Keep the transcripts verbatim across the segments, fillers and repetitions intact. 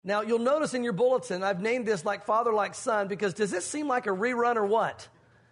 Now, you'll notice in your bulletin, I've named this like father, like son, because does this seem like a rerun or what?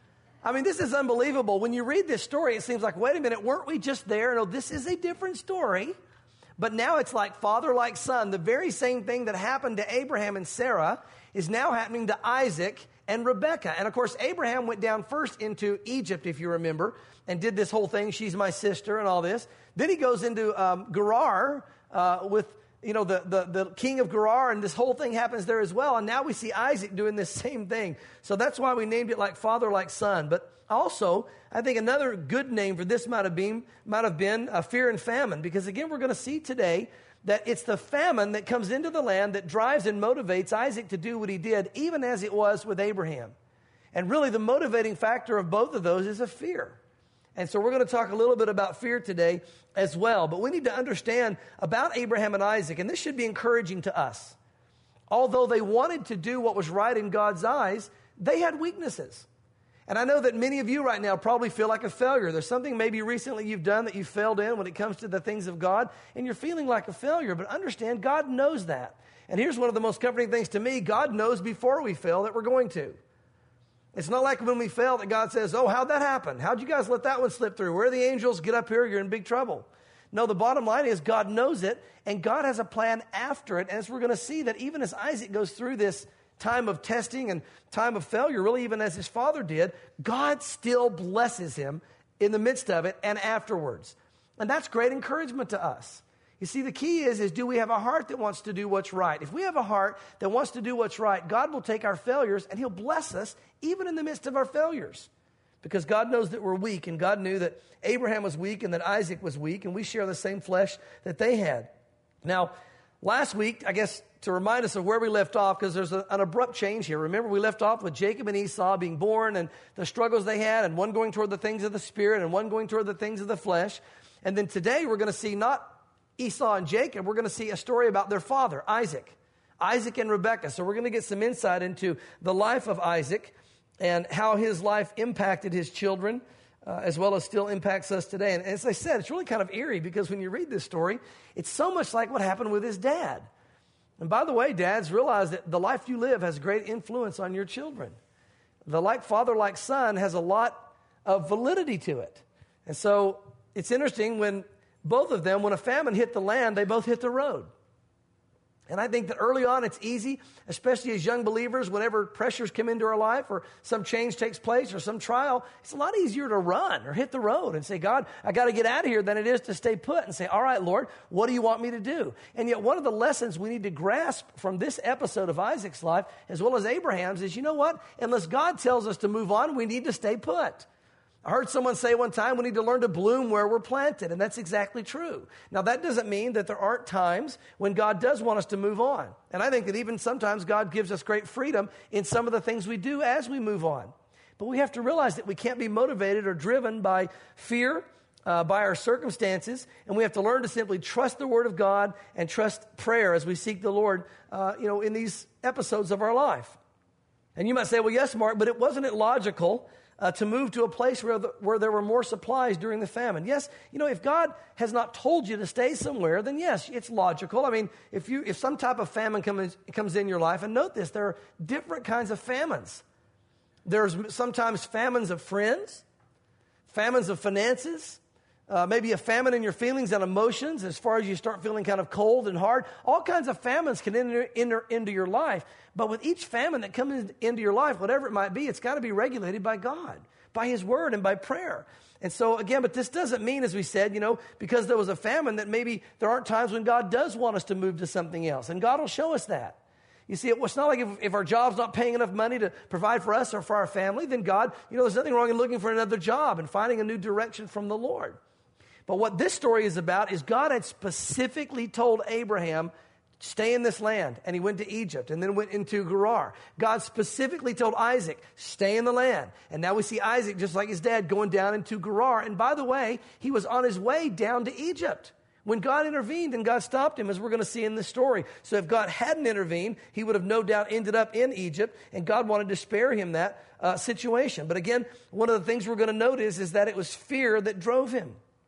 I mean, this is unbelievable. When you read this story, it seems like, wait a minute, weren't we just there? No, this is a different story. But now it's like father, like son. The very same thing that happened to Abraham and Sarah is now happening to Isaac and Rebekah. And of course, Abraham went down first into Egypt, if you remember, and did this whole thing, she's my sister and all this. Then he goes into um, Gerar uh, with you know, the, the, the king of Gerar, and this whole thing happens there as well. And now we see Isaac doing this same thing. So that's why we named it like father, like son. But also, I think another good name for this might have been, might have been uh, fear and famine. Because again, we're going to see today that it's the famine that comes into the land that drives and motivates Isaac to do what he did, even as it was with Abraham. And really the motivating factor of both of those is a fear. And so we're going to talk a little bit about fear today as well. But we need to understand about Abraham and Isaac, and this should be encouraging to us. Although they wanted to do what was right in God's eyes, they had weaknesses. And I know that many of you right now probably feel like a failure. There's something maybe recently you've done that you failed in when it comes to the things of God, and you're feeling like a failure. But understand, God knows that. And here's one of the most comforting things to me. God knows before we fail that we're going to. It's not like when we fail that God says, oh, how'd that happen? How'd you guys let that one slip through? Where are the angels? Get up here. You're in big trouble. No, the bottom line is God knows it, and God has a plan after it. And as we're going to see that even as Isaac goes through this time of testing and time of failure, really even as his father did, God still blesses him in the midst of it and afterwards. And that's great encouragement to us. You see, the key is, is do we have a heart that wants to do what's right? If we have a heart that wants to do what's right, God will take our failures and he'll bless us even in the midst of our failures. Because God knows that we're weak, and God knew that Abraham was weak and that Isaac was weak, and we share the same flesh that they had. Now, last week, I guess to remind us of where we left off, because there's a, an abrupt change here. Remember, we left off with Jacob and Esau being born and the struggles they had, and one going toward the things of the Spirit and one going toward the things of the flesh. And then today we're going to see not Esau and Jacob, we're going to see a story about their father, Isaac. Isaac and Rebekah. So we're going to get some insight into the life of Isaac and how his life impacted his children, uh, as well as still impacts us today. And as I said, it's really kind of eerie because when you read this story, it's so much like what happened with his dad. And by the way, dads, realize that the life you live has great influence on your children. The like father, like son has a lot of validity to it. And so it's interesting when both of them, when a famine hit the land, they both hit the road. And I think that early on it's easy, especially as young believers, whenever pressures come into our life or some change takes place or some trial, it's a lot easier to run or hit the road and say, God, I got to get out of here than it is to stay put and say, all right, Lord, what do you want me to do? And yet one of the lessons we need to grasp from this episode of Isaac's life, as well as Abraham's, is, you know what? Unless God tells us to move on, we need to stay put. I heard someone say one time, we need to learn to bloom where we're planted, and that's exactly true. Now, that doesn't mean that there aren't times when God does want us to move on. And I think that even sometimes God gives us great freedom in some of the things we do as we move on. But we have to realize that we can't be motivated or driven by fear, uh, by our circumstances, and we have to learn to simply trust the Word of God and trust prayer as we seek the Lord, uh, you know, in these episodes of our life. And you might say, well, yes, Mark, but it wasn't it logical Uh, to move to a place where the, where there were more supplies during the famine? Yes, you know, if God has not told you to stay somewhere, then yes, it's logical. I mean, if you if some type of famine comes comes in your life, and note this, there are different kinds of famines. There's sometimes famines of friends, famines of finances, uh, maybe a famine in your feelings and emotions as far as you start feeling kind of cold and hard. All kinds of famines can enter, enter into your life. But with each famine that comes into your life, whatever it might be, it's got to be regulated by God, by His Word and by prayer. And so again, but this doesn't mean, as we said, you know, because there was a famine, that maybe there aren't times when God does want us to move to something else. And God will show us that. You see, it's not like if, if our job's not paying enough money to provide for us or for our family, then God, you know, there's nothing wrong in looking for another job and finding a new direction from the Lord. But what this story is about is God had specifically told Abraham, stay in this land. And he went to Egypt and then went into Gerar. God specifically told Isaac, stay in the land. And now we see Isaac, just like his dad, going down into Gerar. And by the way, he was on his way down to Egypt when God intervened and God stopped him, as we're going to see in this story. So if God hadn't intervened, he would have no doubt ended up in Egypt, and God wanted to spare him that uh, situation. But again, one of the things we're going to notice is that it was fear that drove him.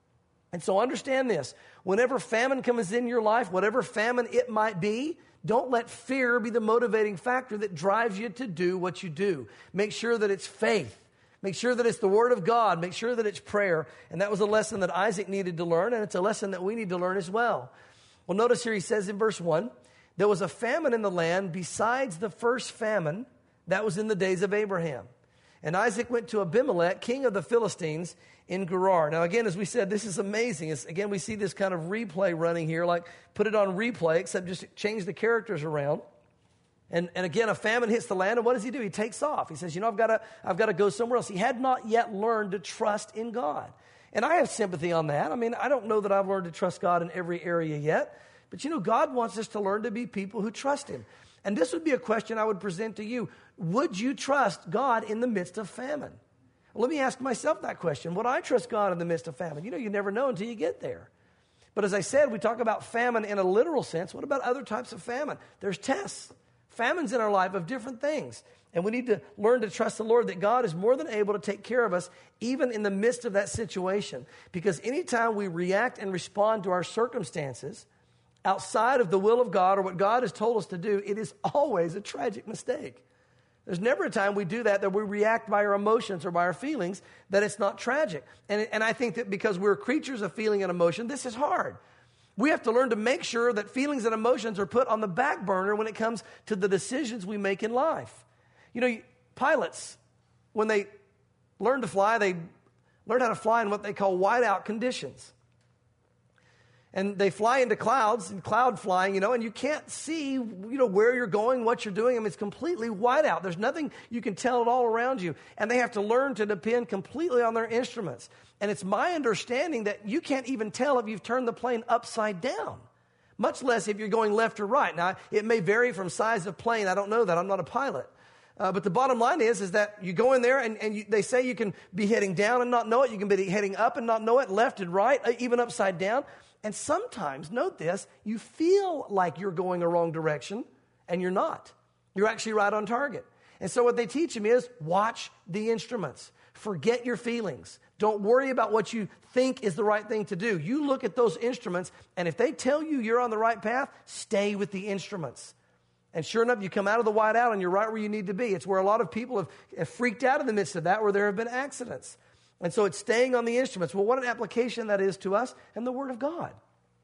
And so understand this. Whenever famine comes in your life, whatever famine it might be, don't let fear be the motivating factor that drives you to do what you do. Make sure that it's faith. Make sure that it's the Word of God. Make sure that it's prayer. And that was a lesson that Isaac needed to learn, and it's a lesson that we need to learn as well. Well, notice here he says in verse one, there was a famine in the land besides the first famine that was in the days of Abraham. And Isaac went to Abimelech, king of the Philistines, in Gerar. Now, again, as we said, this is amazing. It's, again, we see this kind of replay running here, like put it on replay, except just change the characters around. And, and again, a famine hits the land, and what does he do? He takes off. He says, you know, I've got to I've got to go somewhere else. He had not yet learned to trust in God. And I have sympathy on that. I mean, I don't know that I've learned to trust God in every area yet. But, you know, God wants us to learn to be people who trust him. And this would be a question I would present to you. Would you trust God in the midst of famine? Well, let me ask myself that question. Would I trust God in the midst of famine? You know, you never know until you get there. But as I said, we talk about famine in a literal sense. What about other types of famine? There's tests. Famines in our life of different things. And we need to learn to trust the Lord that God is more than able to take care of us even in the midst of that situation. Because anytime we react and respond to our circumstances outside of the will of God or what God has told us to do, it is always a tragic mistake. There's never a time we do that, that we react by our emotions or by our feelings, that it's not tragic. And, and I think that because we're creatures of feeling and emotion, this is hard. We have to learn to make sure that feelings and emotions are put on the back burner when it comes to the decisions we make in life. You know, pilots, when they learn to fly, they learn how to fly in what they call whiteout conditions. And they fly into clouds, and cloud flying, you know, and you can't see, you know, where you're going, what you're doing. I mean, it's completely white out. There's nothing you can tell at all around you. And they have to learn to depend completely on their instruments. And it's my understanding that you can't even tell if you've turned the plane upside down, much less if you're going left or right. Now, it may vary from size of plane. I don't know that. I'm not a pilot. Uh, but the bottom line is, is that you go in there and, and you, they say you can be heading down and not know it. You can be heading up and not know it, left and right, even upside down. And sometimes, note this, you feel like you're going a wrong direction, and you're not. You're actually right on target. And so what they teach them is watch the instruments. Forget your feelings. Don't worry about what you think is the right thing to do. You look at those instruments, and if they tell you you're on the right path, stay with the instruments. And sure enough, you come out of the whiteout, and you're right where you need to be. It's where a lot of people have, have freaked out in the midst of that, where there have been accidents. And so it's staying on the instruments. Well, what an application that is to us and the Word of God.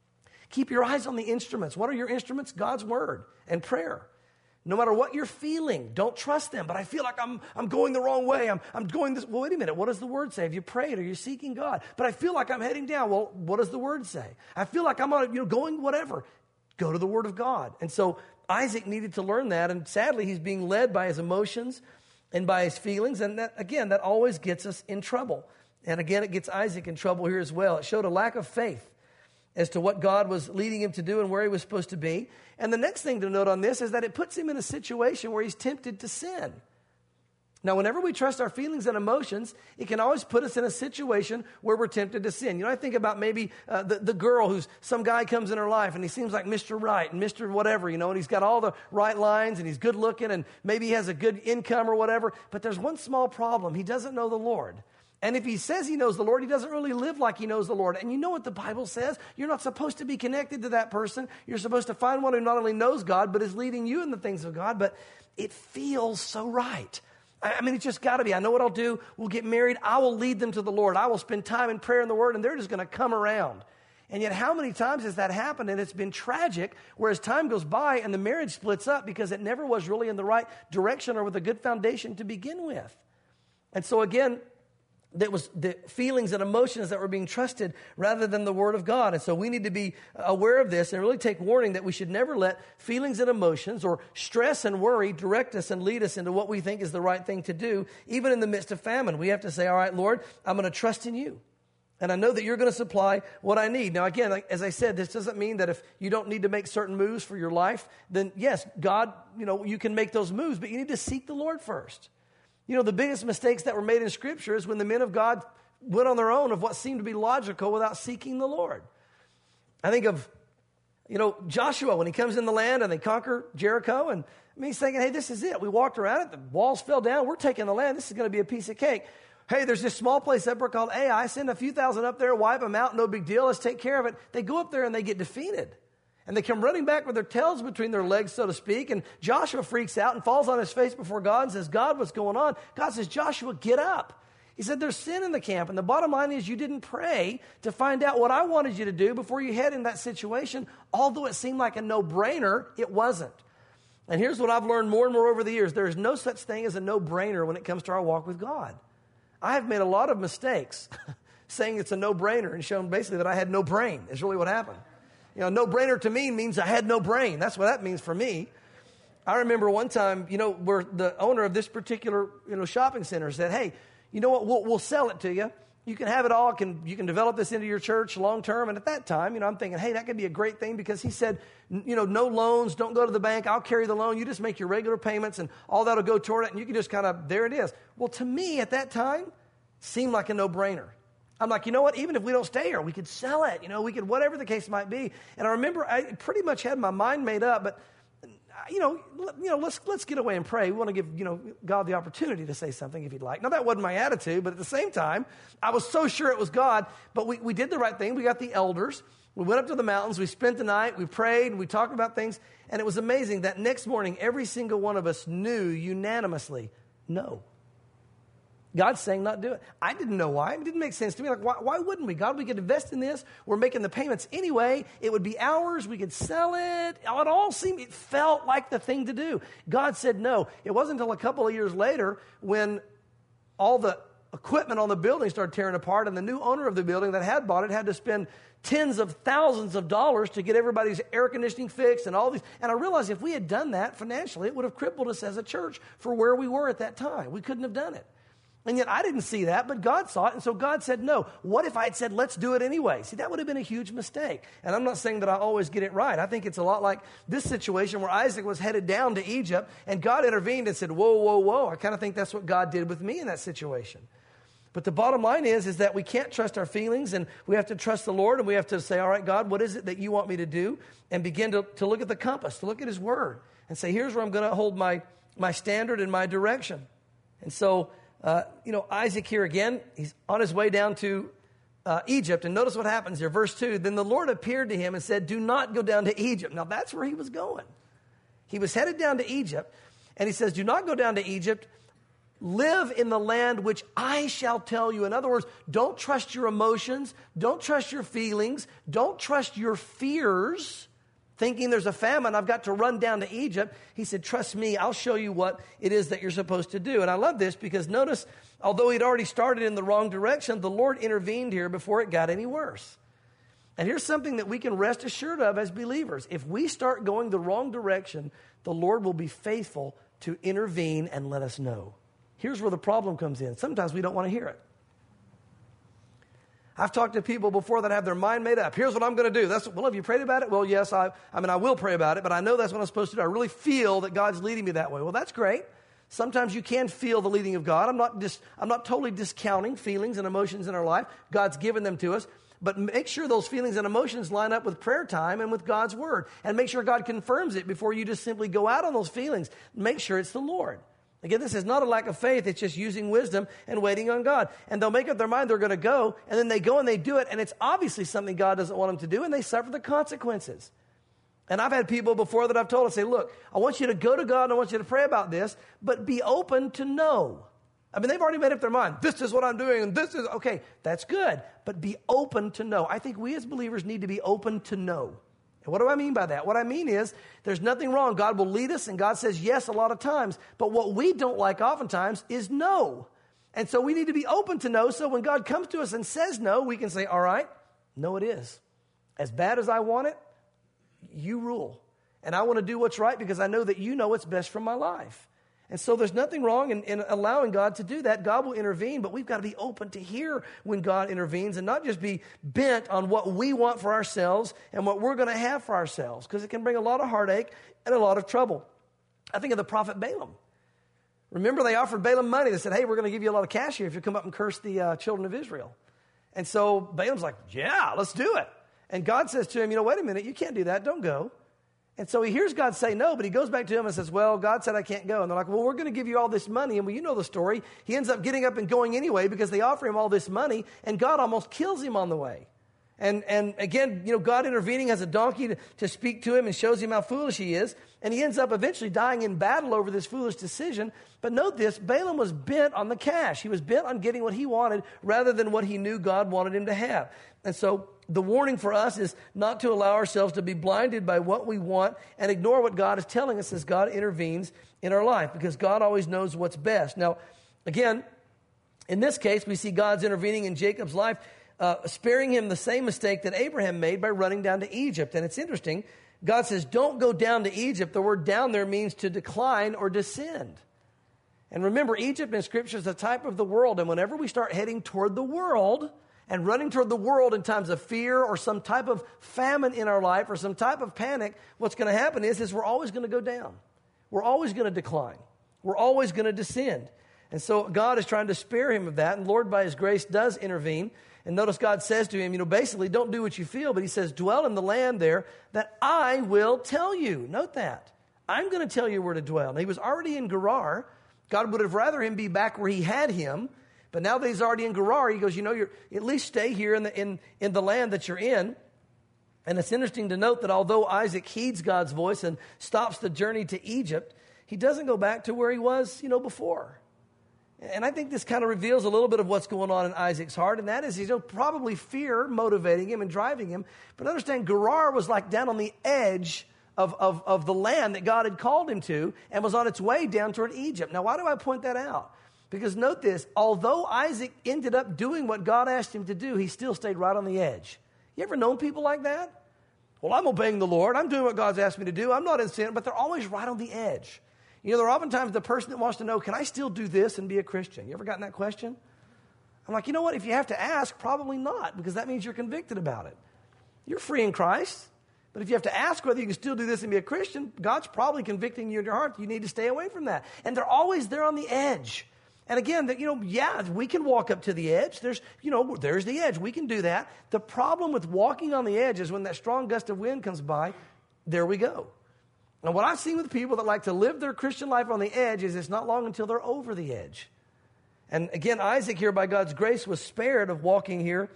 Keep your eyes on the instruments. What are your instruments? God's Word and prayer. No matter what you're feeling, don't trust them. But I feel like I'm I'm going the wrong way. I'm I'm going this. Well, wait a minute. What does the Word say? Have you prayed? Are you seeking God? But I feel like I'm heading down. Well, what does the Word say? I feel like I'm on, you know, going whatever. Go to the Word of God. And so Isaac needed to learn that. And sadly, he's being led by his emotions and by his feelings. And that, again, that always gets us in trouble. And again, it gets Isaac in trouble here as well. It showed a lack of faith as to what God was leading him to do and where he was supposed to be. And the next thing to note on this is that it puts him in a situation where he's tempted to sin. Now, whenever we trust our feelings and emotions, it can always put us in a situation where we're tempted to sin. You know, I think about maybe uh, the, the girl who's, some guy comes in her life and he seems like Mister Right and Mister Whatever, you know, and he's got all the right lines and he's good looking and maybe he has a good income or whatever. But there's one small problem. He doesn't know the Lord. And if he says he knows the Lord, he doesn't really live like he knows the Lord. And you know what the Bible says? You're not supposed to be connected to that person. You're supposed to find one who not only knows God, but is leading you in the things of God. But it feels so right. I mean, it's just got to be. I know what I'll do. We'll get married. I will lead them to the Lord. I will spend time in prayer and the Word, and they're just going to come around. And yet how many times has that happened? And it's been tragic, whereas time goes by and the marriage splits up because it never was really in the right direction or with a good foundation to begin with. And so again, that was the feelings and emotions that were being trusted rather than the Word of God. And so we need to be aware of this and really take warning that we should never let feelings and emotions or stress and worry direct us and lead us into what we think is the right thing to do, even in the midst of famine. We have to say, all right, Lord, I'm going to trust in you. And I know that you're going to supply what I need. Now, again, like, as I said, this doesn't mean that if you don't need to make certain moves for your life, then yes, God, you know, you can make those moves, but you need to seek the Lord first. You know, the biggest mistakes that were made in Scripture is when the men of God went on their own of what seemed to be logical without seeking the Lord. I think of, you know, Joshua when he comes in the land and they conquer Jericho. And I mean, he's thinking, hey, this is it. We walked around it. The walls fell down. We're taking the land. This is going to be a piece of cake. Hey, there's this small place up there called Ai. Send a few thousand up there, wipe them out, no big deal. Let's take care of it. They go up there and they get defeated. And they come running back with their tails between their legs, so to speak. And Joshua freaks out and falls on his face before God and says, God, what's going on? God says, Joshua, get up. He said, there's sin in the camp. And the bottom line is you didn't pray to find out what I wanted you to do before you head in that situation. Although it seemed like a no-brainer, it wasn't. And here's what I've learned more and more over the years. There is no such thing as a no-brainer when it comes to our walk with God. I have made a lot of mistakes saying it's a no-brainer and shown basically that I had no brain is really what happened. You know, no-brainer to me means I had no brain. That's what that means for me. I remember one time, you know, where the owner of this particular, you know, shopping center said, hey, you know what, we'll, we'll sell it to you. You can have it all. Can, you can develop this into your church long term. And at that time, you know, I'm thinking, hey, that could be a great thing because he said, you know, no loans, don't go to the bank. I'll carry the loan. You just make your regular payments and all that will go toward it. And you can just kind of, there it is. Well, to me at that time, seemed like a no-brainer. I'm like, you know what? Even if we don't stay here, we could sell it. You know, we could, whatever the case might be. And I remember I pretty much had my mind made up, but you know, you know, let's let's get away and pray. We want to give, you know, God the opportunity to say something if he'd like. Now, that wasn't my attitude, but at the same time, I was so sure it was God. But we, we did the right thing. We got the elders. We went up to the mountains. We spent the night. We prayed. And we talked about things. And it was amazing that next morning, every single one of us knew unanimously, no. God's saying not do it. I didn't know why. It didn't make sense to me. Like, why, why wouldn't we? God, we could invest in this. We're making the payments anyway. It would be ours. We could sell it. It all seemed, it felt like the thing to do. God said no. It wasn't until a couple of years later when all the equipment on the building started tearing apart and the new owner of the building that had bought it had to spend tens of thousands of dollars to get everybody's air conditioning fixed and all these. And I realized if we had done that financially, it would have crippled us as a church for where we were at that time. We couldn't have done it. And yet I didn't see that, but God saw it, and so God said no. What if I had said, let's do it anyway? See, that would have been a huge mistake. And I'm not saying that I always get it right. I think it's a lot like this situation where Isaac was headed down to Egypt, and God intervened and said, whoa, whoa, whoa. I kind of think that's what God did with me in that situation. But the bottom line is, is that we can't trust our feelings, and we have to trust the Lord, and we have to say, all right, God, what is it that you want me to do? And begin to, to look at the compass, to look at his word, and say, here's where I'm going to hold my, my standard and my direction. And so... Uh, you know, Isaac here again, he's on his way down to uh, Egypt. And notice what happens here. Verse two, then the Lord appeared to him and said, do not go down to Egypt. Now, that's where he was going. He was headed down to Egypt. And he says, do not go down to Egypt. Live in the land which I shall tell you. In other words, don't trust your emotions. Don't trust your feelings. Don't trust your fears. Thinking there's a famine, I've got to run down to Egypt. He said, trust me, I'll show you what it is that you're supposed to do. And I love this because notice, although he'd already started in the wrong direction, the Lord intervened here before it got any worse. And here's something that we can rest assured of as believers. If we start going the wrong direction, the Lord will be faithful to intervene and let us know. Here's where the problem comes in. Sometimes we don't want to hear it. I've talked to people before that have their mind made up. Here's what I'm going to do. That's, well, have you prayed about it? Well, yes, I, I mean, I will pray about it, but I know that's what I'm supposed to do. I really feel that God's leading me that way. Well, that's great. Sometimes you can feel the leading of God. I'm not dis, I'm not totally discounting feelings and emotions in our life. God's given them to us. But make sure those feelings and emotions line up with prayer time and with God's word. And make sure God confirms it before you just simply go out on those feelings. Make sure it's the Lord. Again, this is not a lack of faith. It's just using wisdom and waiting on God. And they'll make up their mind they're going to go, and then they go and they do it, and it's obviously something God doesn't want them to do, and they suffer the consequences. And I've had people before that I've told, I say, look, I want you to go to God, and I want you to pray about this, but be open to know. I mean, they've already made up their mind. This is what I'm doing, and this is, okay, that's good, but be open to know. I think we as believers need to be open to know. What do I mean by that? What I mean is there's nothing wrong. God will lead us, and God says yes a lot of times. But what we don't like oftentimes is no. And so we need to be open to no, so when God comes to us and says no, we can say, all right, no it is. As bad as I want it, you rule. And I want to do what's right because I know that you know what's best for my life. And so there's nothing wrong in, in allowing God to do that. God will intervene, but we've got to be open to hear when God intervenes and not just be bent on what we want for ourselves and what we're going to have for ourselves, because it can bring a lot of heartache and a lot of trouble. I think of the prophet Balaam. Remember, they offered Balaam money. They said, hey, we're going to give you a lot of cash here if you come up and curse the uh, children of Israel. And so Balaam's like, yeah, let's do it. And God says to him, you know, wait a minute, you can't do that. Don't go. And so he hears God say no, but he goes back to him and says, well, God said I can't go. And they're like, well, we're going to give you all this money. And well, you know the story. He ends up getting up and going anyway because they offer him all this money, and God almost kills him on the way. And and again, you know, God intervening as a donkey to, to speak to him and shows him how foolish he is. And he ends up eventually dying in battle over this foolish decision. But note this, Balaam was bent on the cash. He was bent on getting what he wanted rather than what he knew God wanted him to have. And so the warning for us is not to allow ourselves to be blinded by what we want and ignore what God is telling us as God intervenes in our life, because God always knows what's best. Now, again, in this case, we see God's intervening in Jacob's life, Uh, sparing him the same mistake that Abraham made by running down to Egypt. And it's interesting. God says, don't go down to Egypt. The word down there means to decline or descend. And remember, Egypt in Scripture is a type of the world. And whenever we start heading toward the world and running toward the world in times of fear or some type of famine in our life or some type of panic, what's going to happen is, is we're always going to go down. We're always going to decline. We're always going to descend. And so God is trying to spare him of that. And Lord, by his grace, does intervene. And notice God says to him, you know, basically, don't do what you feel, but he says, dwell in the land there that I will tell you. Note that. I'm going to tell you where to dwell. Now, he was already in Gerar. God would have rather him be back where he had him. But now that he's already in Gerar, he goes, you know, you're, at least stay here in the, in, in the land that you're in. And it's interesting to note that although Isaac heeds God's voice and stops the journey to Egypt, he doesn't go back to where he was, you know, before. And I think this kind of reveals a little bit of what's going on in Isaac's heart, and that is, you know, probably fear motivating him and driving him. But understand, Gerar was like down on the edge of, of, of the land that God had called him to and was on its way down toward Egypt. Now, why do I point that out? Because note this, although Isaac ended up doing what God asked him to do, he still stayed right on the edge. You ever known people like that? Well, I'm obeying the Lord. I'm doing what God's asked me to do. I'm not in sin, but they're always right on the edge. You know, they're oftentimes the person that wants to know, can I still do this and be a Christian? You ever gotten that question? I'm like, you know what? If you have to ask, probably not, because that means you're convicted about it. You're free in Christ, but if you have to ask whether you can still do this and be a Christian, God's probably convicting you in your heart. You need to stay away from that. And they're always there on the edge. And again, that, you know, yeah, we can walk up to the edge. There's, you know, there's the edge. We can do that. The problem with walking on the edge is when that strong gust of wind comes by, there we go. And what I've seen with people that like to live their Christian life on the edge is it's not long until they're over the edge. And again, Isaac here, by God's grace, was spared of walking here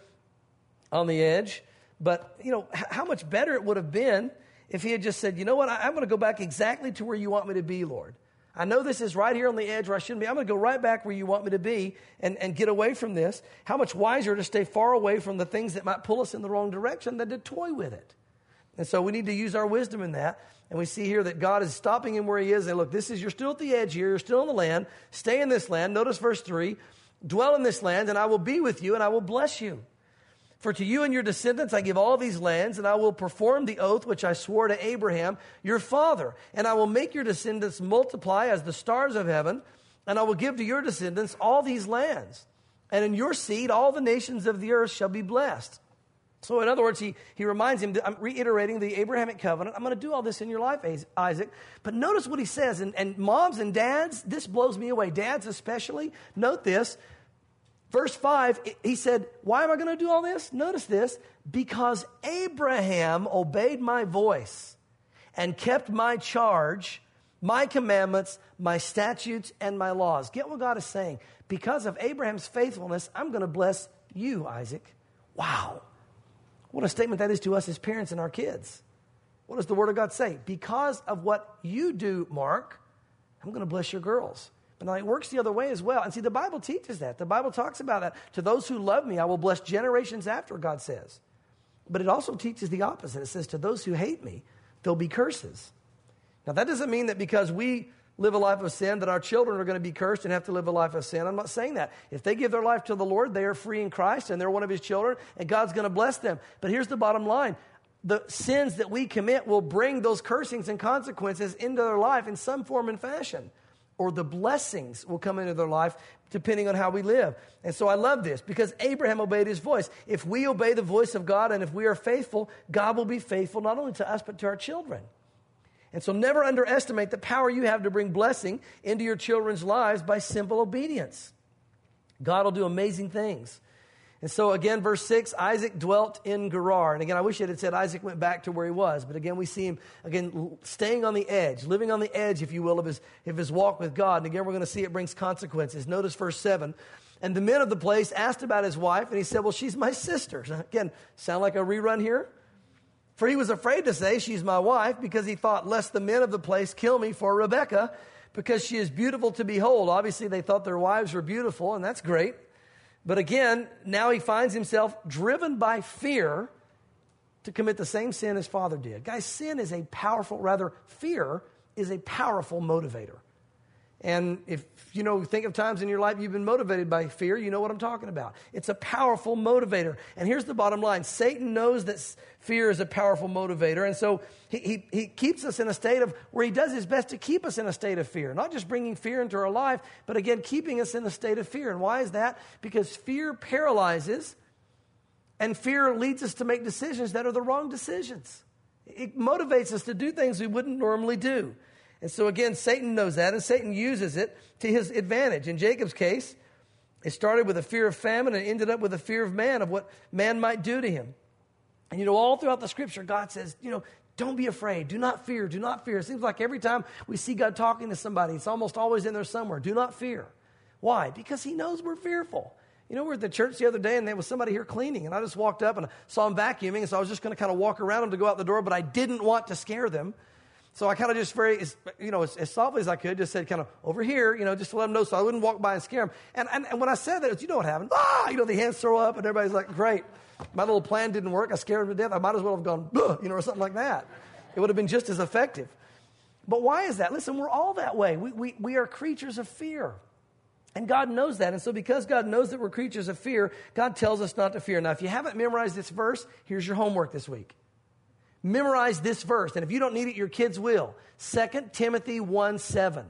on the edge. But, you know, h- how much better it would have been if he had just said, you know what, I- I'm going to go back exactly to where you want me to be, Lord. I know this is right here on the edge where I shouldn't be. I'm going to go right back where you want me to be and, and get away from this. How much wiser to stay far away from the things that might pull us in the wrong direction than to toy with it. And so we need to use our wisdom in that. And we see here that God is stopping him where he is. And look, this is, you're still at the edge here. You're still in the land. Stay in this land. Notice verse three. Dwell in this land, and I will be with you, and I will bless you. For to you and your descendants I give all these lands, and I will perform the oath which I swore to Abraham, your father. And I will make your descendants multiply as the stars of heaven, and I will give to your descendants all these lands. And in your seed all the nations of the earth shall be blessed. So in other words, he, he reminds him, I'm reiterating the Abrahamic covenant. I'm going to do all this in your life, Isaac. But notice what he says. And, and moms and dads, this blows me away. Dads especially, note this. Verse five, he said, why am I going to do all this? Notice this. Because Abraham obeyed my voice and kept my charge, my commandments, my statutes, and my laws. Get what God is saying. Because of Abraham's faithfulness, I'm going to bless you, Isaac. Wow. What a statement that is to us as parents and our kids. What does the Word of God say? Because of what you do, Mark, I'm going to bless your girls. But now it works the other way as well. And see, the Bible teaches that. The Bible talks about that. To those who love me, I will bless generations after, God says. But it also teaches the opposite. It says, to those who hate me, there'll be curses. Now, that doesn't mean that because we live a life of sin that our children are going to be cursed and have to live a life of sin. I'm not saying that. If they give their life to the Lord, they are free in Christ and they're one of his children and God's going to bless them. But here's the bottom line. The sins that we commit will bring those cursings and consequences into their life in some form and fashion. Or the blessings will come into their life depending on how we live. And so I love this because Abraham obeyed his voice. If we obey the voice of God and if we are faithful, God will be faithful not only to us but to our children. And so never underestimate the power you have to bring blessing into your children's lives by simple obedience. God will do amazing things. And so again, verse six, Isaac dwelt in Gerar. And again, I wish it had said Isaac went back to where he was. But again, we see him, again, staying on the edge, living on the edge, if you will, of his, of his walk with God. And again, we're going to see it brings consequences. Notice verse seven. And the men of the place asked about his wife, and he said, well, she's my sister. So again, sound like a rerun here? For he was afraid to say, she's my wife, because he thought, lest the men of the place kill me for Rebekah, because she is beautiful to behold. Obviously, they thought their wives were beautiful, and that's great. But again, now he finds himself driven by fear to commit the same sin his father did. Guys, sin is a powerful, rather, fear is a powerful motivator. And if you know, think of times in your life you've been motivated by fear, you know what I'm talking about. It's a powerful motivator. And here's the bottom line. Satan knows that fear is a powerful motivator. And so he, he, he keeps us in a state of where he does his best to keep us in a state of fear. Not just bringing fear into our life, but again, keeping us in a state of fear. And why is that? Because fear paralyzes, and fear leads us to make decisions that are the wrong decisions. It motivates us to do things we wouldn't normally do. And so again, Satan knows that, and Satan uses it to his advantage. In Jacob's case, it started with a fear of famine and ended up with a fear of man, of what man might do to him. And you know, all throughout the scripture, God says, you know, don't be afraid. Do not fear. Do not fear. It seems like every time we see God talking to somebody, it's almost always in there somewhere. Do not fear. Why? Because he knows we're fearful. You know, we were at the church the other day, and there was somebody here cleaning, and I just walked up and I saw him vacuuming, and so I was just going to kind of walk around him to go out the door, but I didn't want to scare them. So I kind of just very, you know, as, as softly as I could, just said kind of over here, you know, just to let them know so I wouldn't walk by and scare them. And, and, and when I said that, you know what happened? Ah, you know, the hands throw up and everybody's like, great. My little plan didn't work. I scared them to death. I might as well have gone, you know, or something like that. It would have been just as effective. But why is that? Listen, we're all that way. We, we, we are creatures of fear. And God knows that. And so because God knows that we're creatures of fear, God tells us not to fear. Now, if you haven't memorized this verse, here's your homework this week. Memorize this verse, and if you don't need it, your kids will. Second Timothy one seven.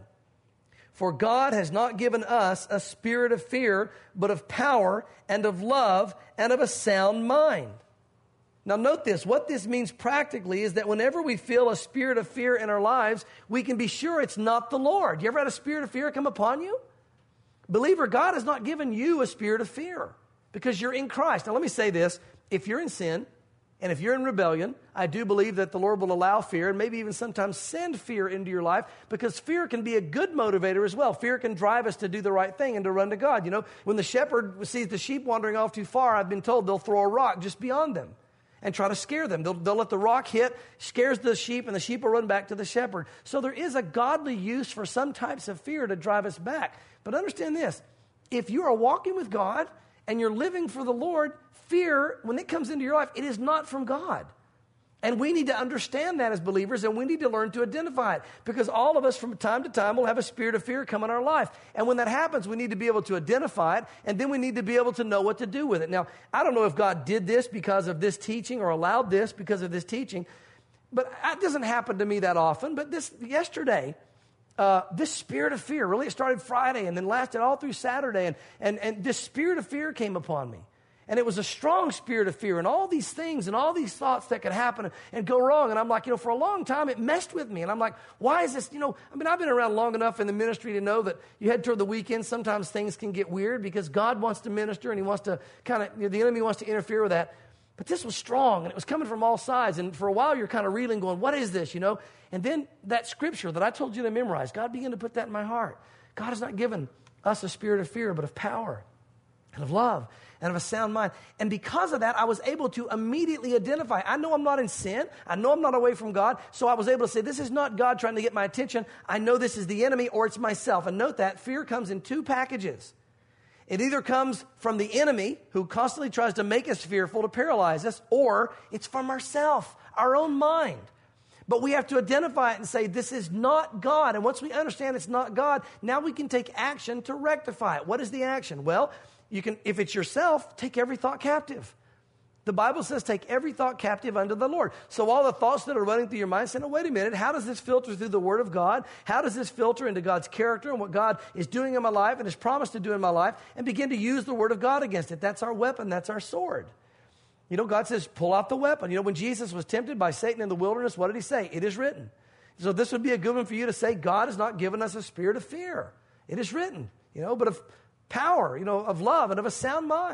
For God has not given us a spirit of fear, but of power and of love and of a sound mind. Now note this. What this means practically is that whenever we feel a spirit of fear in our lives, we can be sure it's not the Lord. You ever had a spirit of fear come upon you? Believer, God has not given you a spirit of fear because you're in Christ. Now let me say this. If you're in sin, and if you're in rebellion, I do believe that the Lord will allow fear and maybe even sometimes send fear into your life, because fear can be a good motivator as well. Fear can drive us to do the right thing and to run to God. You know, when the shepherd sees the sheep wandering off too far, I've been told they'll throw a rock just beyond them and try to scare them. They'll, they'll let the rock hit, scares the sheep, and the sheep will run back to the shepherd. So there is a godly use for some types of fear to drive us back. But understand this. If you are walking with God and you're living for the Lord, fear, when it comes into your life, it is not from God. And we need to understand that as believers, and we need to learn to identify it, because all of us from time to time will have a spirit of fear come in our life. And when that happens, we need to be able to identify it, and then we need to be able to know what to do with it. Now, I don't know if God did this because of this teaching or allowed this because of this teaching, but it doesn't happen to me that often. But this yesterday, uh, this spirit of fear, really it started Friday and then lasted all through Saturday, and, and, and this spirit of fear came upon me. And it was a strong spirit of fear and all these things and all these thoughts that could happen and, and go wrong. And I'm like, you know, for a long time, it messed with me. And I'm like, why is this, you know, I mean, I've been around long enough in the ministry to know that you head toward the weekend, sometimes things can get weird because God wants to minister and he wants to kind of, you know, the enemy wants to interfere with that. But this was strong and it was coming from all sides. And for a while, you're kind of reeling going, what is this, you know? And then that scripture that I told you to memorize, God began to put that in my heart. God has not given us a spirit of fear, but of power and of love and of a sound mind. And because of that, I was able to immediately identify. I know I'm not in sin. I know I'm not away from God. So I was able to say, this is not God trying to get my attention. I know this is the enemy or it's myself. And note that fear comes in two packages. It either comes from the enemy who constantly tries to make us fearful to paralyze us, or it's from ourselves, our own mind. But we have to identify it and say, this is not God. And once we understand it's not God, now we can take action to rectify it. What is the action? Well, you can, if it's yourself, take every thought captive. The Bible says take every thought captive unto the Lord. So all the thoughts that are running through your mind, say, no, wait a minute, how does this filter through the Word of God? How does this filter into God's character and what God is doing in my life and has promised to do in my life? And begin to use the Word of God against it. That's our weapon. That's our sword. You know, God says, pull out the weapon. You know, when Jesus was tempted by Satan in the wilderness, what did he say? It is written. So this would be a good one for you to say, God has not given us a spirit of fear. It is written, you know, but of power, you know, of love and of a sound mind.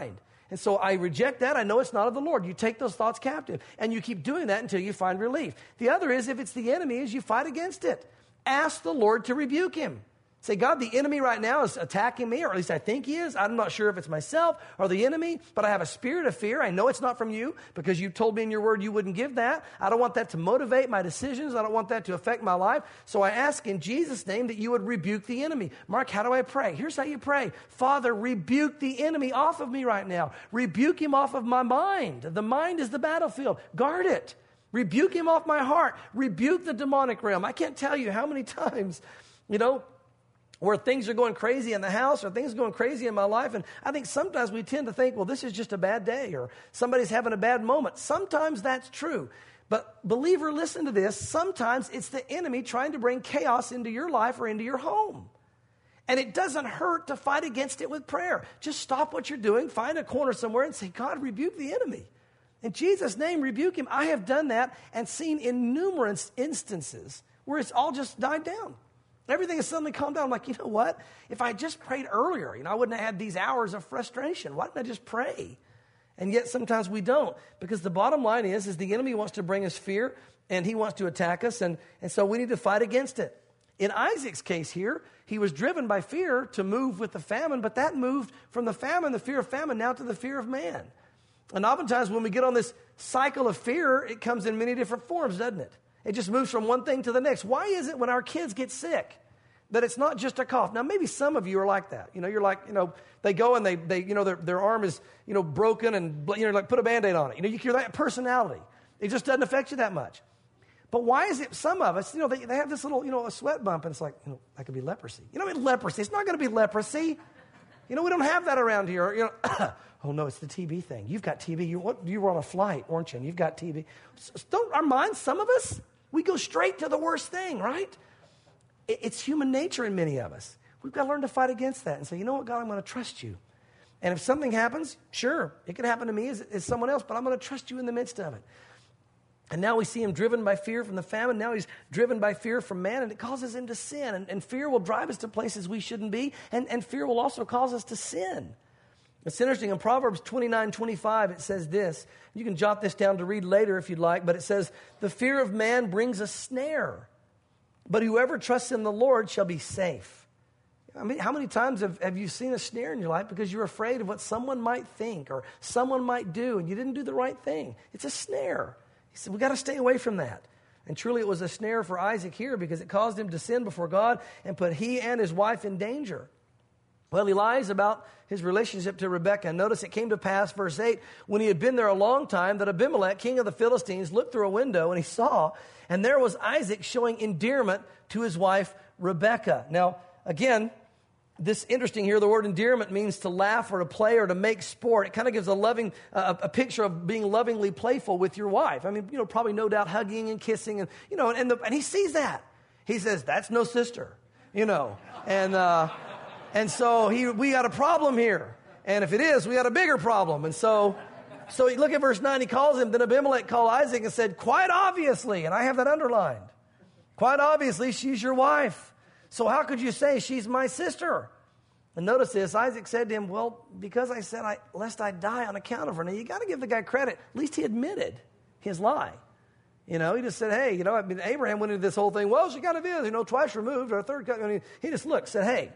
And so I reject that. I know it's not of the Lord. You take those thoughts captive, and you keep doing that until you find relief. The other is, if it's the enemy, is you fight against it. Ask the Lord to rebuke him. Say, God, the enemy right now is attacking me, or at least I think he is. I'm not sure if it's myself or the enemy, but I have a spirit of fear. I know it's not from you because you told me in your word you wouldn't give that. I don't want that to motivate my decisions. I don't want that to affect my life. So I ask in Jesus' name that you would rebuke the enemy. Mark, how do I pray? Here's how you pray. Father, rebuke the enemy off of me right now. Rebuke him off of my mind. The mind is the battlefield. Guard it. Rebuke him off my heart. Rebuke the demonic realm. I can't tell you how many times, you know, where things are going crazy in the house or things are going crazy in my life. And I think sometimes we tend to think, well, this is just a bad day or somebody's having a bad moment. Sometimes that's true. But believer, listen to this. Sometimes it's the enemy trying to bring chaos into your life or into your home. And it doesn't hurt to fight against it with prayer. Just stop what you're doing, find a corner somewhere and say, God, rebuke the enemy. In Jesus' name, rebuke him. I have done that and seen in numerous instances where it's all just died down. Everything has suddenly calmed down. I'm like, you know what? If I just prayed earlier, you know, I wouldn't have had these hours of frustration. Why didn't I just pray? And yet sometimes we don't, because the bottom line is, is the enemy wants to bring us fear and he wants to attack us. And, and so we need to fight against it. In Isaac's case here, he was driven by fear to move with the famine, but that moved from the famine, the fear of famine, now to the fear of man. And oftentimes when we get on this cycle of fear, it comes in many different forms, doesn't it? It just moves from one thing to the next. Why is it when our kids get sick that it's not just a cough? Now, maybe some of you are like that. You know, you're like, you know, they go and they, they you know, their, their arm is, you know, broken and, you know, like put a Band-Aid on it. You know, you hear that personality. It just doesn't affect you that much. But why is it some of us, you know, they, they have this little, you know, a sweat bump and it's like, you know, that could be leprosy. You know, I mean, leprosy. It's not going to be leprosy. You know, we don't have that around here. You know, oh, no, it's the T B thing. You've got T B. You, what, you were on a flight, weren't you? And you've got T B. So, don't our minds, some of us, we go straight to the worst thing, right? It, it's human nature in many of us. We've got to learn to fight against that and say, you know what, God, I'm going to trust you. And if something happens, sure, it could happen to me as, as someone else, but I'm going to trust you in the midst of it. And now we see him driven by fear from the famine. Now he's driven by fear from man, and it causes him to sin. And, and fear will drive us to places we shouldn't be, and, and fear will also cause us to sin. It's interesting. In Proverbs twenty-nine twenty-five, it says this. You can jot this down to read later if you'd like, but it says, the fear of man brings a snare, but whoever trusts in the Lord shall be safe. I mean, how many times have, have you seen a snare in your life because you're afraid of what someone might think or someone might do, and you didn't do the right thing? It's a snare. He said, we've got to stay away from that. And truly it was a snare for Isaac here because it caused him to sin before God and put he and his wife in danger. Well, he lies about his relationship to Rebekah. Notice it came to pass, verse eight, when he had been there a long time, that Abimelech, king of the Philistines, looked through a window and he saw, and there was Isaac showing endearment to his wife Rebekah. Now, again, this interesting here, the word endearment means to laugh or to play or to make sport. It kind of gives a loving, uh, a picture of being lovingly playful with your wife. I mean, you know, probably no doubt hugging and kissing, and you know, and the, and he sees that. He says, "That's no sister," you know, and uh, and so he, we got a problem here, and if it is, we got a bigger problem, and so. So look at verse nine. He calls him. Then Abimelech called Isaac and said, "Quite obviously," and I have that underlined. Quite obviously, she's your wife. So how could you say she's my sister? And notice this, Isaac said to him, well, because I said, I, lest I die on account of her. Now, you got to give the guy credit. At least he admitted his lie. You know, he just said, hey, you know, I mean, Abraham went into this whole thing, well, she kind of is, you know, twice removed, or a third, I mean, he just looked, said, hey,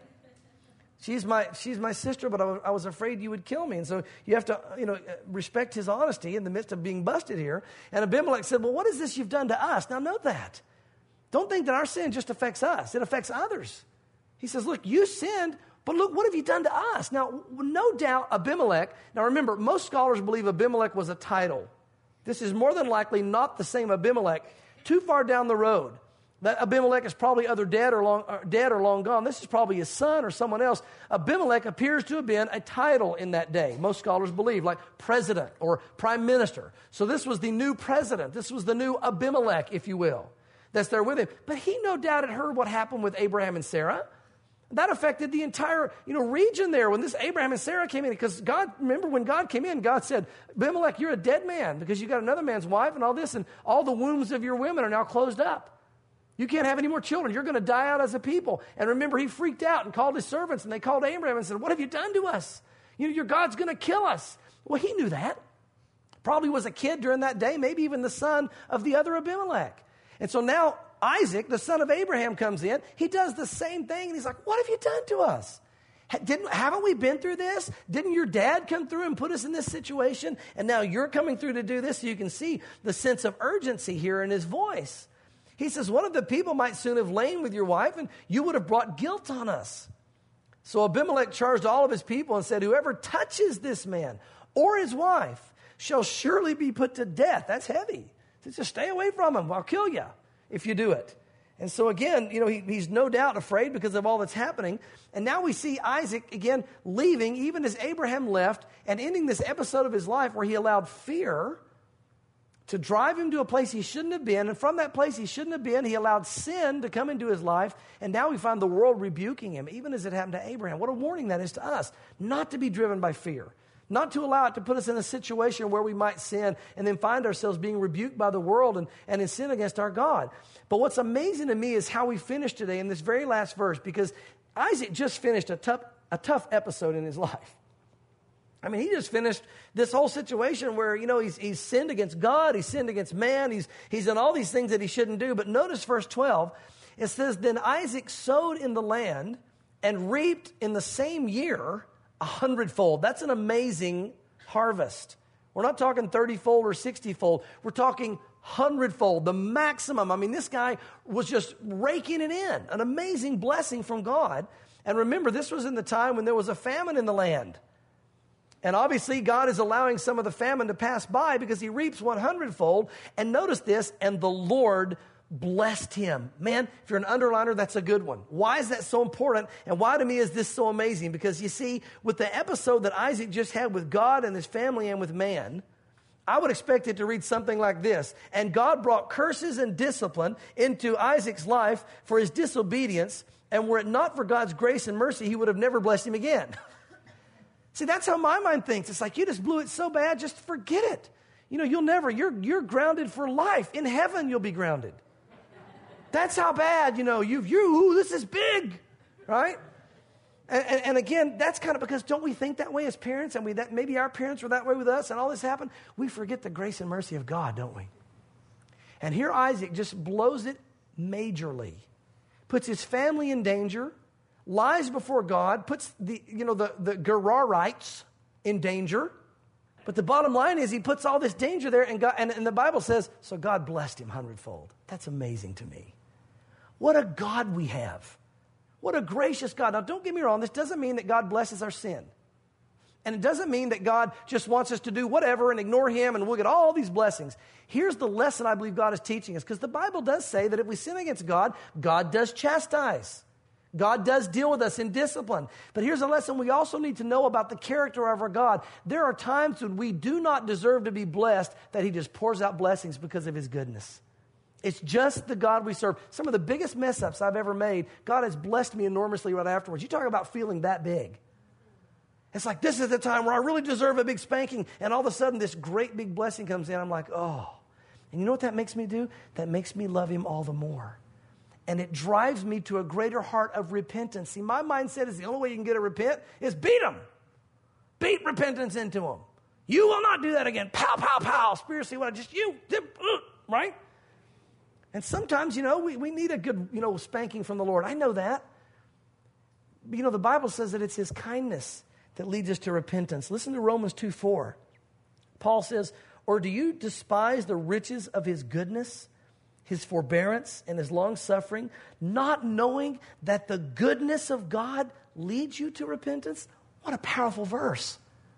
she's my she's my sister, but I was, I was afraid you would kill me. And so you have to, you know, respect his honesty in the midst of being busted here. And Abimelech said, well, what is this you've done to us? Now, note that. Don't think that our sin just affects us. It affects others. He says, look, you sinned, but look, what have you done to us? Now, no doubt Abimelech, now remember, most scholars believe Abimelech was a title. This is more than likely not the same Abimelech. Too far down the road, that Abimelech is probably either dead or long, or dead or long gone. This is probably his son or someone else. Abimelech appears to have been a title in that day. Most scholars believe, like president or prime minister. So this was the new president. This was the new Abimelech, if you will, that's there with him. But he no doubt had heard what happened with Abraham and Sarah. That affected the entire, you know, region there when this Abraham and Sarah came in. Because God, remember when God came in, God said, Abimelech, you're a dead man because you got another man's wife and all this, and all the wombs of your women are now closed up. You can't have any more children. You're going to die out as a people. And remember, he freaked out and called his servants, and they called Abraham and said, what have you done to us? You know, your God's going to kill us. Well, he knew that. Probably was a kid during that day, maybe even the son of the other Abimelech. And so now Isaac, the son of Abraham, comes in. He does the same thing, and he's like, what have you done to us? Didn't, haven't we been through this? Didn't your dad come through and put us in this situation? And now you're coming through to do this. So you can see the sense of urgency here in his voice. He says, one of the people might soon have lain with your wife, and you would have brought guilt on us. So Abimelech charged all of his people and said, whoever touches this man or his wife shall surely be put to death. That's heavy. So just stay away from him. I'll kill you if you do it. And so again, you know, he, he's no doubt afraid because of all that's happening. And now we see Isaac again leaving, even as Abraham left, and ending this episode of his life where he allowed fear to drive him to a place he shouldn't have been. And from that place he shouldn't have been, he allowed sin to come into his life. And now we find the world rebuking him, even as it happened to Abraham. What a warning that is to us, not to be driven by fear. Not to allow it to put us in a situation where we might sin and then find ourselves being rebuked by the world and, and in sin against our God. But what's amazing to me is how we finish today in this very last verse, because Isaac just finished a tough, a tough episode in his life. I mean, he just finished this whole situation where, you know, he's, he's sinned against God, he's sinned against man, he's, he's done all these things that he shouldn't do. But notice verse twelve, it says, then Isaac sowed in the land and reaped in the same year a hundredfold. That's an amazing harvest. We're not talking thirty-fold or sixty-fold. We're talking hundredfold, the maximum. I mean, this guy was just raking it in. An amazing blessing from God. And remember, this was in the time when there was a famine in the land. And obviously, God is allowing some of the famine to pass by because he reaps one hundredfold. And notice this, and the Lord blessed him. Man, if you're an underliner, that's a good one. Why is that so important? And why to me is this so amazing? Because you see, with the episode that Isaac just had with God and his family and with man, I would expect it to read something like this. And God brought curses and discipline into Isaac's life for his disobedience. And were it not for God's grace and mercy, he would have never blessed him again. See, that's how my mind thinks. It's like, you just blew it so bad, just forget it. You know, you'll never, you're, you're grounded for life. In heaven, you'll be grounded. That's how bad, you know, you've, you, ooh, this is big, right? And, and, and again, that's kind of because don't we think that way as parents? And we that maybe our parents were that way with us and all this happened. We forget the grace and mercy of God, don't we? And here Isaac just blows it majorly. Puts his family in danger, lies before God, puts the, you know, the, the Gerarites in danger. But the bottom line is he puts all this danger there, and, God, and, and the Bible says, so God blessed him hundredfold. That's amazing to me. What a God we have. What a gracious God. Now, don't get me wrong. This doesn't mean that God blesses our sin. And it doesn't mean that God just wants us to do whatever and ignore him and we'll get all these blessings. Here's the lesson I believe God is teaching us, because the Bible does say that if we sin against God, God does chastise. God does deal with us in discipline. But here's a lesson we also need to know about the character of our God. There are times when we do not deserve to be blessed that he just pours out blessings because of his goodness. It's just the God we serve. Some of the biggest mess-ups I've ever made, God has blessed me enormously right afterwards. You talk about feeling that big. It's like, this is the time where I really deserve a big spanking, and all of a sudden this great big blessing comes in. I'm like, oh. And you know what that makes me do? That makes me love him all the more. And it drives me to a greater heart of repentance. See, my mindset is the only way you can get to repent is beat them. Beat repentance into them. You will not do that again. Pow, pow, pow. Spiritually, what? Just you, right? And sometimes, you know, we, we need a good, you know, spanking from the Lord. I know that. But, you know, the Bible says that it's his kindness that leads us to repentance. Listen to Romans two four. Paul says, or do you despise the riches of his goodness, his forbearance, and his long-suffering, not knowing that the goodness of God leads you to repentance? What a powerful verse.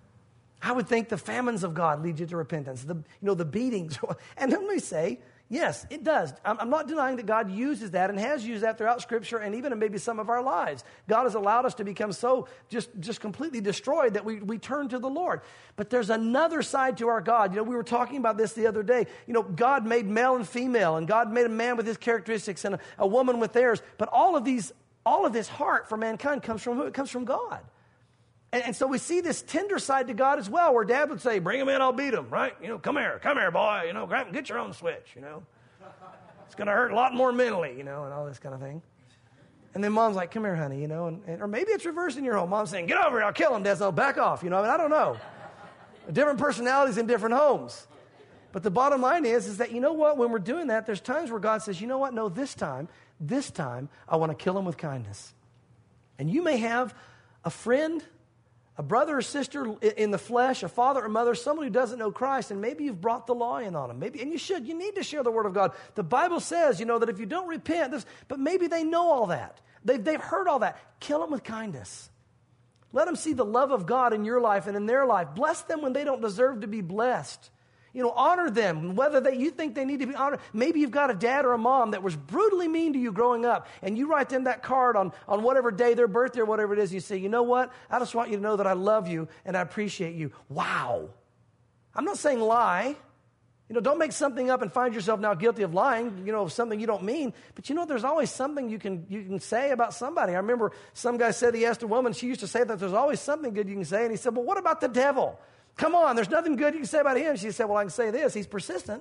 I would think the famines of God lead you to repentance, the, you know, the beatings. And let me say, yes, it does. I'm, I'm not denying that God uses that and has used that throughout Scripture and even in maybe some of our lives. God has allowed us to become so just, just completely destroyed that we, we turn to the Lord. But there's another side to our God. You know, we were talking about this the other day. You know, God made male and female, and God made a man with his characteristics and a, a woman with theirs. But all of these, all of this heart for mankind comes from who? It comes from God. And, and so we see this tender side to God as well, where Dad would say, bring him in, I'll beat him, right? You know, come here, come here, boy. You know, grab him, get your own switch, you know. It's going to hurt a lot more mentally, you know, and all this kind of thing. And then Mom's like, come here, honey, you know. And, and, or maybe it's reversed in your home. Mom's saying, get over here, I'll kill him, Dad. So back off, you know. I mean, I don't know. Different personalities in different homes. But the bottom line is, is that, you know what, when we're doing that, there's times where God says, you know what, no, this time, this time, I want to kill him with kindness. And you may have a friend, a brother or sister in the flesh, a father or mother, someone who doesn't know Christ, and maybe you've brought the law in on them. Maybe, and you should. You need to share the Word of God. The Bible says, you know, that if you don't repent, this, but maybe they know all that. They've, they've heard all that. Kill them with kindness. Let them see the love of God in your life and in their life. Bless them when they don't deserve to be blessed. You know, honor them, whether they, you think they need to be honored. Maybe you've got a dad or a mom that was brutally mean to you growing up, and you write them that card on, on whatever day, their birthday or whatever it is, you say, you know what? I just want you to know that I love you and I appreciate you. Wow. I'm not saying lie. You know, don't make something up and find yourself now guilty of lying, you know, of something you don't mean. But you know, there's always something you can you can say about somebody. I remember some guy said he asked a woman, she used to say that there's always something good you can say. And he said, well, what about the devil? Come on, there's nothing good you can say about him. She said, well, I can say this. He's persistent.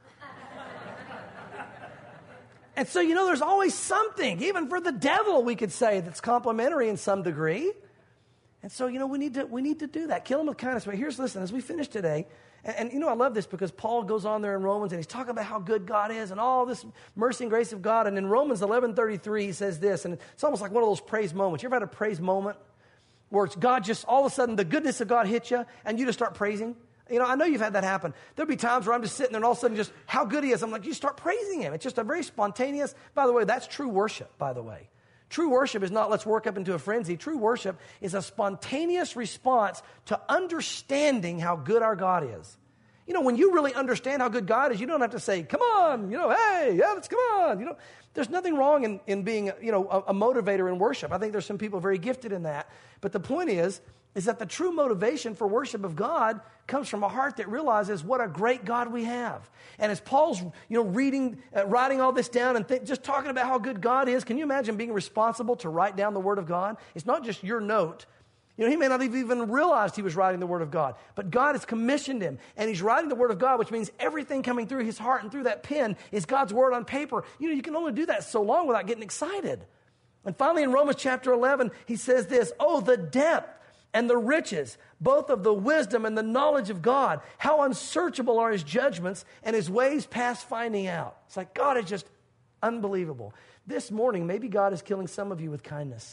And so, you know, there's always something, even for the devil, we could say that's complimentary in some degree. And so, you know, we need to we need to do that. Kill him with kindness. But here's, listen, as we finish today, and, and you know, I love this because Paul goes on there in Romans and he's talking about how good God is and all this mercy and grace of God. And in Romans eleven thirty-three, he says this, and it's almost like one of those praise moments. You ever had a praise moment where it's God just, all of a sudden, the goodness of God hits you and you just start praising? You know, I know you've had that happen. There'll be times where I'm just sitting there and all of a sudden just how good he is. I'm like, you start praising him. It's just a very spontaneous, by the way, that's true worship, by the way. True worship is not let's work up into a frenzy. True worship is a spontaneous response to understanding how good our God is. You know, when you really understand how good God is, you don't have to say, come on, you know, hey, yeah, let's come on. You know, there's nothing wrong in, in being, you know, a, a motivator in worship. I think there's some people very gifted in that. But the point is, is that the true motivation for worship of God comes from a heart that realizes what a great God we have. And as Paul's, you know, reading, uh, writing all this down and th- just talking about how good God is, can you imagine being responsible to write down the Word of God? It's not just your note. You know, he may not have even realized he was writing the Word of God, but God has commissioned him, and he's writing the Word of God, which means everything coming through his heart and through that pen is God's Word on paper. You know, you can only do that so long without getting excited. And finally, in Romans chapter eleven, he says this, oh, the depth and the riches, both of the wisdom and the knowledge of God. How unsearchable are his judgments and his ways past finding out. It's like God is just unbelievable. This morning, maybe God is killing some of you with kindness.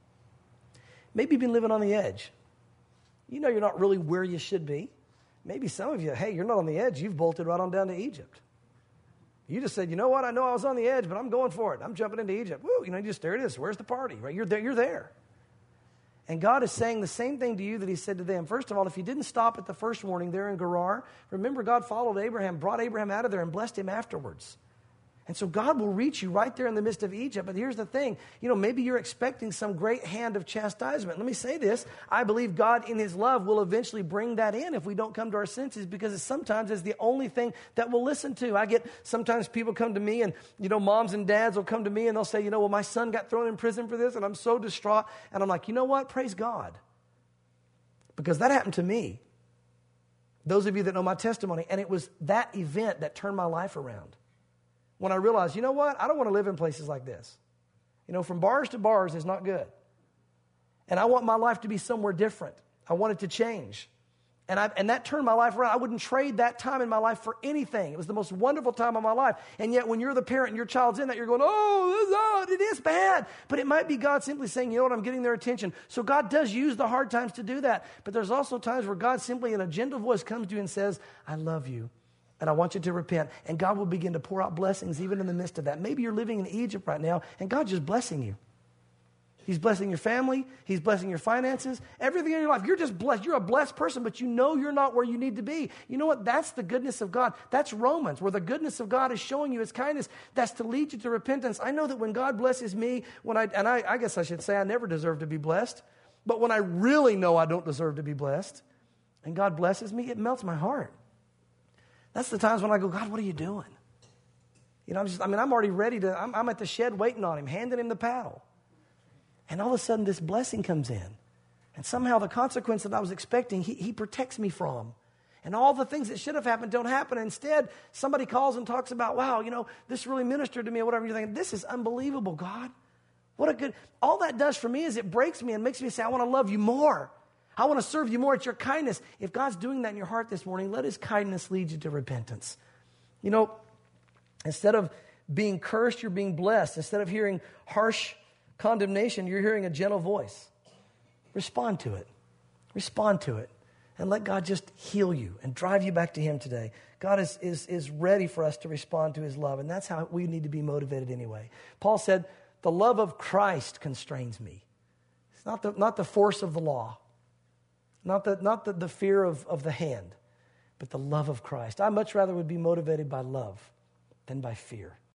Maybe you've been living on the edge. You know you're not really where you should be. Maybe some of you, hey, you're not on the edge. You've bolted right on down to Egypt. You just said, you know what? I know I was on the edge, but I'm going for it. I'm jumping into Egypt. Woo, you know, you just, there it is. Where's the party? Right? You're there. You're there. And God is saying the same thing to you that he said to them. First of all, if you didn't stop at the first warning there in Gerar, remember God followed Abraham, brought Abraham out of there and blessed him afterwards. And so God will reach you right there in the midst of Egypt. But here's the thing. You know, maybe you're expecting some great hand of chastisement. Let me say this. I believe God in his love will eventually bring that in if we don't come to our senses, because it's sometimes it's the only thing that we'll listen to. I get, sometimes people come to me and, you know, moms and dads will come to me and they'll say, you know, well, my son got thrown in prison for this and I'm so distraught. And I'm like, you know what? Praise God. Because that happened to me. Those of you that know my testimony. And it was that event that turned my life around. When I realized, you know what? I don't want to live in places like this. You know, from bars to bars is not good. And I want my life to be somewhere different. I want it to change. And, I, and that turned my life around. I wouldn't trade that time in my life for anything. It was the most wonderful time of my life. And yet when you're the parent and your child's in that, you're going, oh, this, oh, it is bad. But it might be God simply saying, you know what, I'm getting their attention. So God does use the hard times to do that. But there's also times where God simply in a gentle voice comes to you and says, I love you. And I want you to repent. And God will begin to pour out blessings even in the midst of that. Maybe you're living in Egypt right now, and God's just blessing you. He's blessing your family. He's blessing your finances. Everything in your life. You're just blessed. You're a blessed person, but you know you're not where you need to be. You know what? That's the goodness of God. That's Romans, where the goodness of God is showing you his kindness. That's to lead you to repentance. I know that when God blesses me, when I and I, I guess I should say I never deserve to be blessed, but when I really know I don't deserve to be blessed, and God blesses me, it melts my heart. That's the times when I go, God, what are you doing? You know, I'm just, I mean, I'm already ready to, I'm, I'm at the shed waiting on him, handing him the paddle. And all of a sudden this blessing comes in. And somehow the consequence that I was expecting, he, he protects me from. And all the things that should have happened don't happen. Instead, somebody calls and talks about, wow, you know, this really ministered to me or whatever. You're thinking, this is unbelievable, God. What a good, all that does for me is it breaks me and makes me say, I want to love you more. I want to serve you more. It's your kindness. If God's doing that in your heart this morning, let his kindness lead you to repentance. You know, instead of being cursed, you're being blessed. Instead of hearing harsh condemnation, you're hearing a gentle voice. Respond to it. Respond to it. And let God just heal you and drive you back to him today. God is, is, is ready for us to respond to his love. And that's how we need to be motivated anyway. Paul said, the love of Christ constrains me. It's not the, not the force of the law. Not the, not the, the fear of, of the hand. But the love of Christ. I much rather would be motivated by love than by fear.